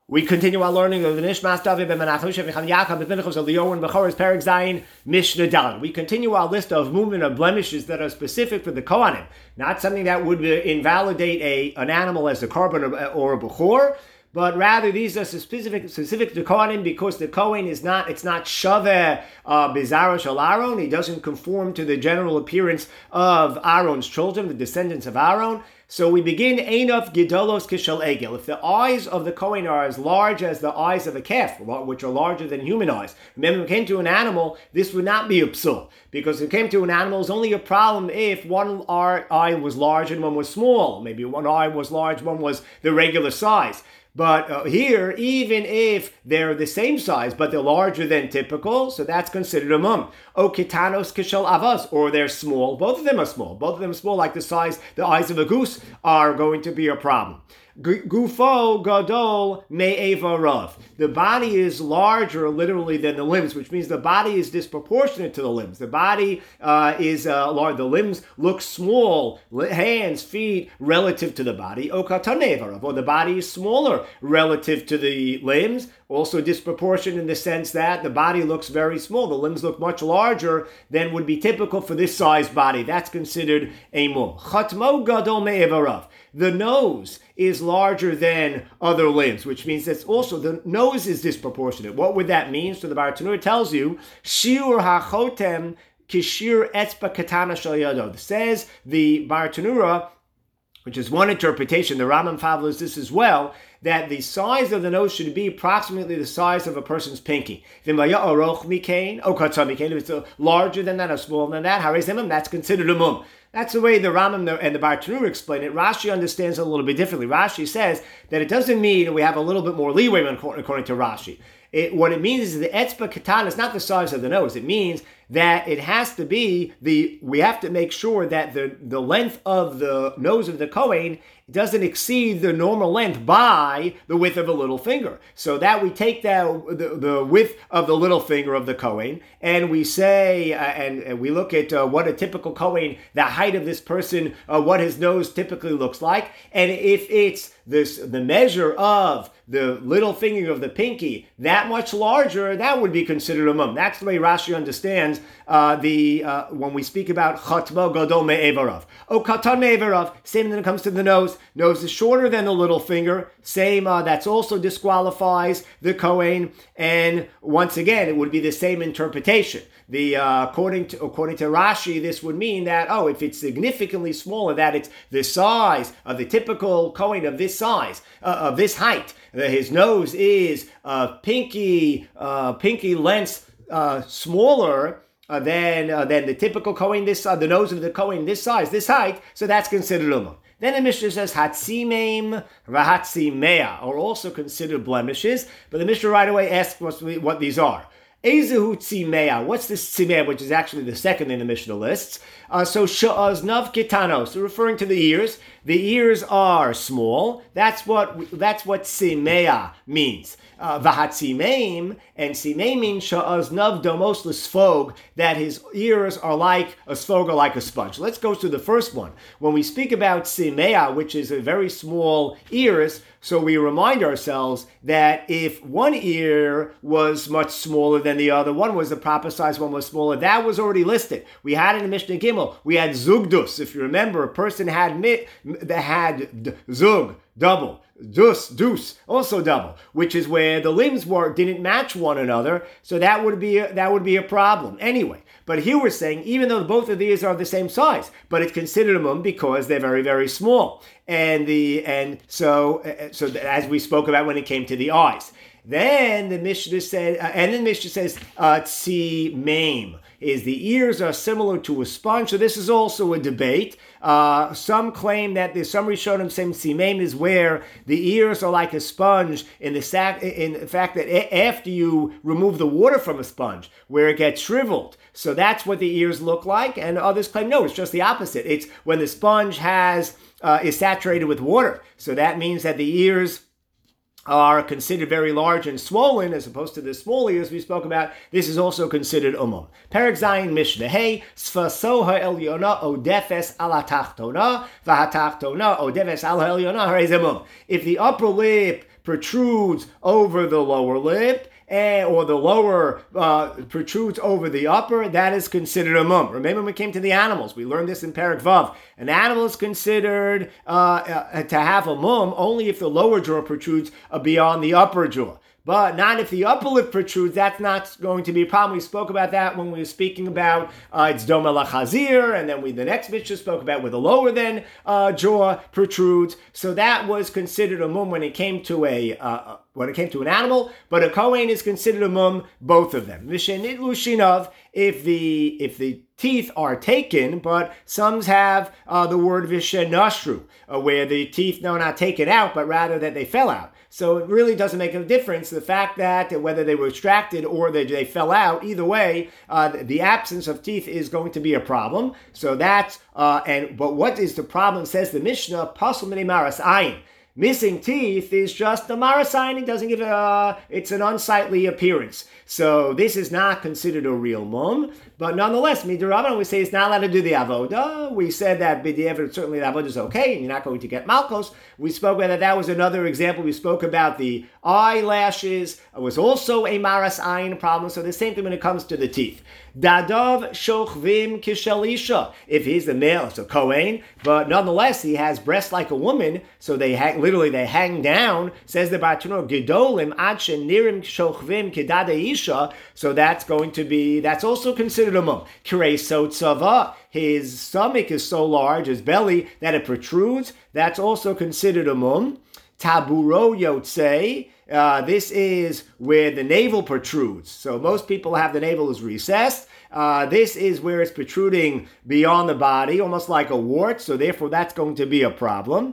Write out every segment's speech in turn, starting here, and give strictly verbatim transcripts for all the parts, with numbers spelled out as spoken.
We continue our learning of the Nishmas David ben Menachem Shevichan Yaakov ben Pinchas Eliyahu and Bechoros Perek Zayin Mishnah Daled. We continue our list of movement of blemishes that are specific for the Kohanim, not something that would invalidate a an animal as a korban or, or a bechor, but rather these are specific specific to Kohanim because the Kohen is not it's not shaveh uh, bizarre shel Aaron. He doesn't conform to the general appearance of Aaron's children, the descendants of Aaron. So we begin Einav Gidolos Kishal Egel. If the eyes of the Kohen are as large as the eyes of a calf, which are larger than human eyes, remember, when it came to an animal, this would not be a psul, because it came to an animal is only a problem if one eye was large and one was small. Maybe one eye was large, one was the regular size. But uh, here, even if they're the same size, but they're larger than typical, so that's considered a mum. O kitanos kishal avas, or they're small. Both of them are small. Both of them are small, like the size, the eyes of a goose are going to be a problem. Gufo gadol me'eva rav. The body is larger, literally, than the limbs, which means the body is disproportionate to the limbs. The body uh, is uh, large. The limbs look small, hands, feet, relative to the body. O katan me'eva rav, or the body is smaller relative to the limbs. Also disproportionate in the sense that the body looks very small. The limbs look much larger than would be typical for this size body. That's considered a mum. Chatmo gadol me'eva rav. The nose is larger than other limbs, which means that also the nose is disproportionate. What would that mean? So the Bartanura tells you, Shiur hachotem kishir etzba katana shel yado. Says the Bartanura, which is one interpretation, the Rambam follows this as well, that the size of the nose should be approximately the size of a person's pinky. If it's larger than that or smaller than that, that's considered a mum. That's the way the Rambam and the Bartanura explain it. Rashi understands it a little bit differently. Rashi says that it doesn't mean we have a little bit more leeway according to Rashi. It, what it means is the etzba katana is not the size of the nose. It means that it has to be the, we have to make sure that the, the length of the nose of the Kohen doesn't exceed the normal length by the width of a little finger. So that we take that, the, the width of the little finger of the Kohen, and we say, uh, and, and we look at uh, what a typical Kohen, the height of this person, uh, what his nose typically looks like, and if it's this the measure of the little finger of the pinky that much larger, that would be considered a mum. That's the way Rashi understands uh, the uh, when we speak about chatmo gadol me'eva rav. O katan me'eva rav, same when it comes to the nose. Nose is shorter than the little finger. Same, uh, that's also disqualifies the Kohen. And once again, it would be the same interpretation. The uh, according to according to Rashi, this would mean that, oh, if it's significantly smaller, that it's the size of the typical Kohen of this size, uh, of this height, that his nose is uh, pinky, uh, pinky length uh, smaller uh, than uh, than the typical Kohen. This uh, the nose of the Kohen this size, this height. So that's considered a mum. Then the Mishnah says hatzimeim v'hatzimea are also considered blemishes, but the Mishnah right away asks what, what these are. Ezehu tzimea. What's this tzimea, which is actually the second in the Mishnah lists? Uh, so sha'aznav kitanos, so referring to the ears. The ears are small. That's what that's what tzimea means. V'hatzimeim, uh, and tzimei means sha'aznav domos l'sfog, that his ears are like a sfog or like a sponge. Let's go to the first one. When we speak about tzimea, which is a very small ears, so we remind ourselves that if one ear was much smaller than the other, one was the proper size, one was smaller, that was already listed. We had it in Mishnah Gimel. We had zugdus. If you remember, a person had mit, that had zug, double. Dus, deuce, also double, which is where the limbs were didn't match one another, so that would be a, that would be a problem anyway. But here we're saying even though both of these are the same size, but it's considered a mum because they're very very small, and the and so so as we spoke about when it came to the eyes. Then the Mishnah said, uh, and then the Mishnah says, uh, tzimeim, is the ears are similar to a sponge. So this is also a debate. Uh, some claim that there's some Rishonim saying tzimeim is where the ears are like a sponge in the sac, in the fact that a- after you remove the water from a sponge, where it gets shriveled. So that's what the ears look like. And others claim, no, it's just the opposite. It's when the sponge has uh, is saturated with water. So that means that the ears are considered very large and swollen, as opposed to the small ears we spoke about. This is also considered umum. Perek Zayin Mishnah Hey, Sfaso ha'elyona odefes ala tachtona, v'hatachtona odefes ala ha'elyona harei zemum. If the upper lip protrudes over the lower lip, and, or the lower uh, protrudes over the upper, that is considered a mum. Remember when we came to the animals, we learned this in Perek Vav. An animal is considered uh, uh, to have a mum only if the lower jaw protrudes uh, beyond the upper jaw. But not if the upper lip protrudes, that's not going to be a problem. We spoke about that when we were speaking about uh, it's doma lachazir, and then we the next Mishnah spoke about where the lower than uh, jaw protrudes. So that was considered a mum when it came to a uh, when it came to an animal, but a kohen is considered a mum, both of them. Mishenit lushinov, if the if the teeth are taken, but some have uh, the word vishenashru, uh, where the teeth no not taken out, but rather that they fell out. So it really doesn't make a difference. The fact that whether they were extracted or they, they fell out, either way, uh, the absence of teeth is going to be a problem. So that's, uh, and but what is the problem, says the Mishnah, pasul minei maras ayin. Missing teeth is just the maras ayin. It doesn't give a, it's an unsightly appearance. So this is not considered a real mum. But nonetheless, midirabanan, we say it's not allowed to do the avoda. We said that b'di'evet, certainly the avoda is okay, and you're not going to get malchos. We spoke about that. That was another example. We spoke about the eyelashes. It was also a maras ayin problem. So the same thing when it comes to the teeth. Dadav shochvim kishelisha. If he's the male, it's a kohen, but nonetheless he has breasts like a woman, so they hang, literally they hang down. Says the Bartanur, gedolim ad shenirim shochvim kedada isha. So that's going to be, that's also considered a mum. Kirei so tzava. His stomach is so large, his belly, that it protrudes. That's also considered a mum. Taburo yotze. Uh, this is where the navel protrudes. So most people have the navel is recessed. Uh, this is where it's protruding beyond the body, almost like a wart. So therefore, that's going to be a problem.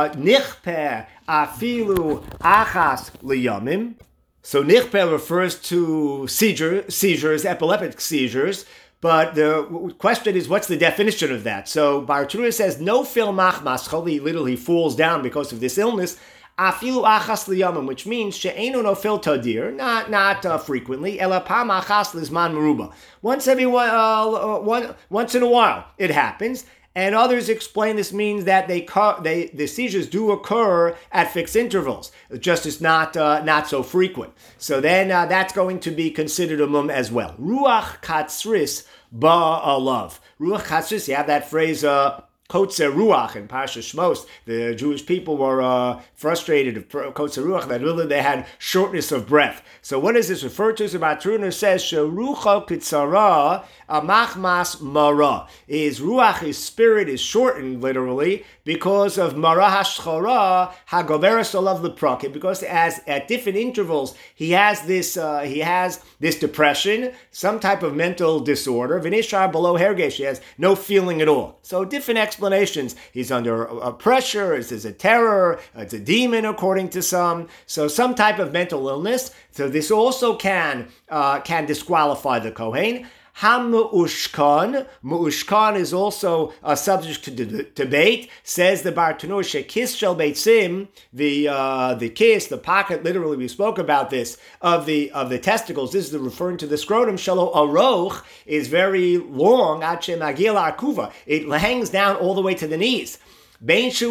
Nichpe afilu achas liyamim. So nichpe refers to seizure, seizures, epileptic seizures. But the question is, what's the definition of that? So Bartanur says, no fil machmas, he literally falls down because of this illness. Afilu achas liyamim, which means she'enu nofil tadir, not not uh, frequently. Ela pam achas lizman meruba. Once every uh, one, once in a while, it happens. And others explain this means that they they the seizures do occur at fixed intervals, just as not uh, not so frequent. So then uh, that's going to be considered a mum as well. Ruach katzris ba'alav. Ruach katzris. You have that phrase. Uh, Kotze Ruach in Parsha Shmos, the Jewish people were uh, frustrated of Kotze Ruach, that really they had shortness of breath. So what does this refer to? So Bartanur says, Sherucha Kitzara Amachmas Mara. His Ruach, his spirit, is shortened, literally, because of Mara Hashchara Hagoveres Olav Leprake, because as at different intervals, he has this uh, he has this depression, some type of mental disorder, Vinishar below Hergesh, he has no feeling at all. So different explanations. Explanations. He's under a pressure. Is this a terror? It's a demon, according to some. So some type of mental illness. So this also can uh, can disqualify the kohen. Ha-mu'ushkan. Mu'ushkan is also a subject to d- debate. Says the Bartanur, shekis shel beitzim, the uh, the kiss, the pocket. Literally, we spoke about this of the of the testicles. This is the, referring to the scrotum. Shelo aroch is very long. Ad shemagil akuva. It hangs down all the way to the knees. Whether it's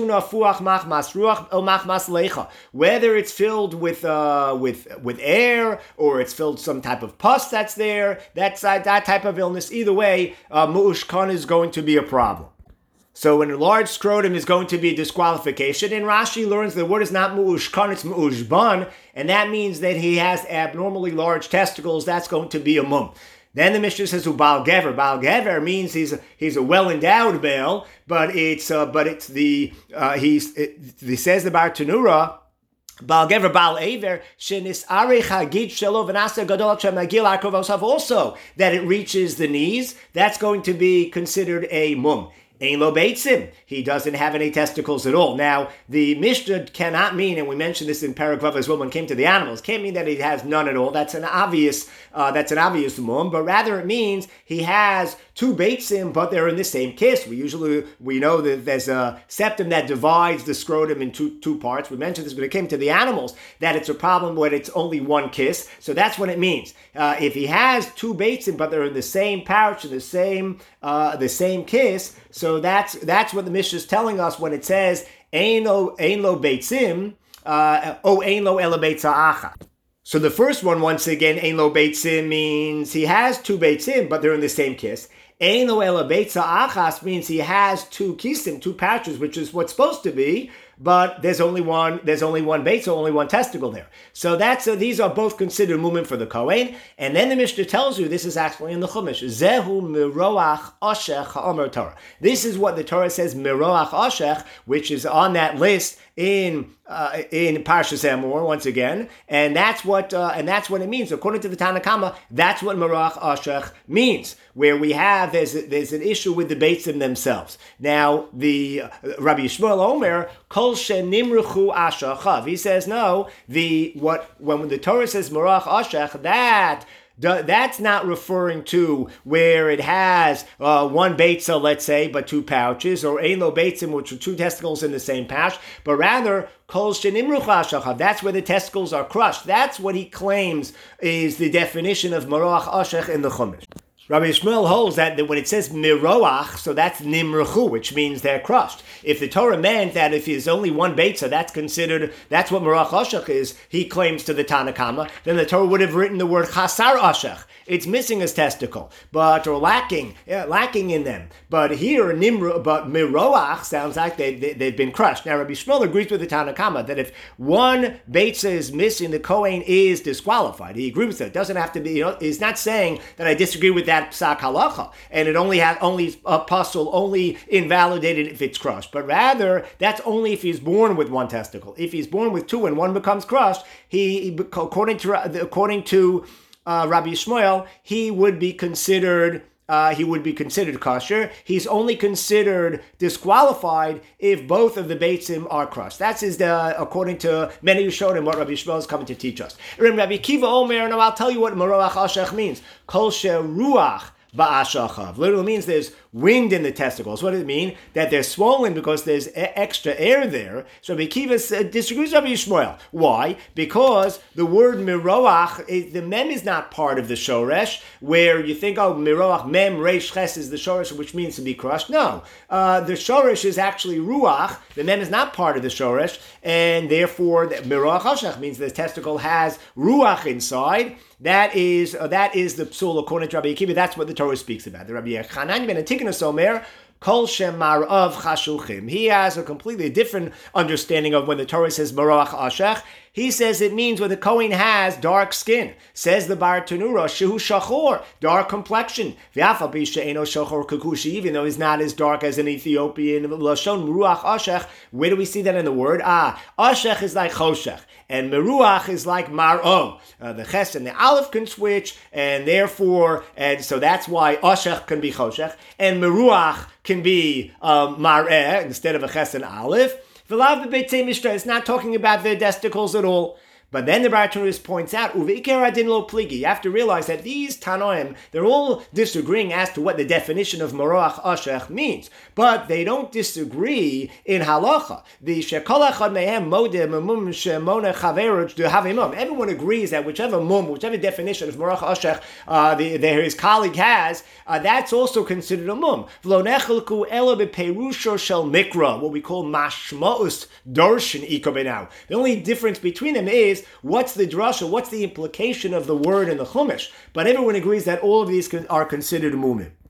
filled with uh, with with air or it's filled some type of pus that's there, that's uh, that type of illness. Either way, uh, mu'ushkan is going to be a problem. So an enlarged scrotum is going to be a disqualification. And Rashi learns the word is not mu'ushkan, it's mu'ushban, and that means that he has abnormally large testicles. That's going to be a mum. Then the Mishnah says, "Ubal gever." Bal gever means he's a, he's a well-endowed male, but it's uh, but it's the uh, he's it, he says the Bartanura, Bal gever bal aver shenis arei chagid shelo v'nasa gadol shemagil akov osav, also that it reaches the knees. That's going to be considered a mum. Ein lo beitzim. He doesn't have any testicles at all. Now, the Mishnah cannot mean, and we mentioned this in Perek Vav as well when it came to the animals, can't mean that he has none at all. That's an obvious, uh, that's an obvious mum, but rather it means he has two beitzim, but they're in the same kiss. We usually, we know that there's a septum that divides the scrotum in two, two parts. We mentioned this when it came to the animals, that it's a problem when it's only one kiss. So that's what it means. Uh, if he has two beitzim, but they're in the same pouch, in the same, uh, the same kiss, so that's that's what the Mishnah is telling us when it says Ein lo, ein lo beitzim. uh, O ein lo ela beitza acha. So the first one, once again, ein lo beitzim means he has two beitzim, but they're in the same kiss. Ein lo ela beitza achas means he has two kisim, two pouches, which is what's supposed to be, but there's only one. There's only one beit, so only one testicle there. So that's uh, these are both considered mumim for the kohen. And then the Mishnah tells you this is actually in the Chumash. Zehu miroach oshech ha'omer Torah. This is what the Torah says miroach oshech, which is on that list in uh, in Parshas Emor once again, and that's what uh, and that's what it means according to the Tanna Kama. That's what miroach oshech means. Where we have there's there's an issue with the beitzim themselves. Now the uh, Rabbi Yishmael Omer kol shenimruchu ashachav. He says no. The what when the Torah says miroach oshech, that that's not referring to where it has uh, one beitza, let's say, but two pouches, or ein lo beitzim, which are two testicles in the same pouch, but rather kol shenimruch ashachav. That's where the testicles are crushed. That's what he claims is the definition of miroach ashech in the Chumash. Rabbi Yishmael holds that, that when it says miroach, so that's nimruchu, which means they're crushed. If the Torah meant that if there's only one beitza, that's considered, that's what miroach ashech is, he claims to the Tanna Kama, then the Torah would have written the word chasar ashech. It's missing his testicle, but or lacking, yeah, lacking in them. But here, nimru, but miroach sounds like they, they they've been crushed. Now, Rabbi Yishmael agrees with the Tanna Kama that if one beitza is missing, the kohen is disqualified. He agrees with that. It doesn't have to be. You know, he's not saying that I disagree with that psak halacha, and it only has only a puzzle, only invalidated if it's crushed. But rather, that's only if he's born with one testicle. If he's born with two and one becomes crushed, he, he according to according to Uh, Rabbi Yishmael, he would be considered uh, he would be considered kosher. He's only considered disqualified if both of the beitzim are crushed. That's his, uh, according to many who showed him what Rabbi Yishmael is coming to teach us. Rabbi Kiva Omer, now I'll tell you what miroach ashech means. Kol sheruach ba'ashachav. Literally means there's wind in the testicles. What does it mean? That they're swollen because there's a- extra air there. So Rabbi Kiva uh, disagrees with Rabbi Yishmael. Why? Because the word miroach, is, the mem is not part of the shoresh, where you think, oh, miroach, mem, reish, ches is the shoresh, which means to be crushed. No. Uh, the shoresh is actually ruach. The mem is not part of the shoresh, and therefore, the miroach hashach means the testicle has ruach inside. That is uh, that is the psul according to Rabbi Akiva. That's what the Torah speaks about. The Rabbi Chanan ben Antigonus Omer, kol shemar of chashuchim. He has a completely different understanding of when the Torah says maroach ashech. He says it means when the Kohen has dark skin. Says the Bar Tanura, shehu shachor, dark complexion. V'afal pi she'eno shachor kukushi, even though he's not as dark as an Ethiopian. Lashon ruach ashech. Where do we see that in the word? Ah, ashech is like choshech. And meruach is like mar'o. Uh, the ches and the aleph can switch, and therefore, and so that's why ashech can be choshech, and meruach can be um, mar'eh instead of a ches and aleph. V'lav b'beitzei mishra, it's not talking about the testicles at all. But then the Bar Tanura points out, Uveikar adin lo pligi. You have to realize that these Tanoim, they're all disagreeing as to what the definition of Maroach Ashech means. But they don't disagree in halacha. The Shekol echad mehem modeh mumum shemona chaveruch dehavimum. Everyone agrees that whichever mum, whichever definition of Maroach Ashech uh, the, the, his colleague has, uh, that's also considered a mum. V'lo nechelku elo beperusho shel mikra, what we call mashmaus darshan ikobenau. The only difference between them is what's the drasha, what's the implication of the word in the Chumash. But everyone agrees that all of these are considered mumim.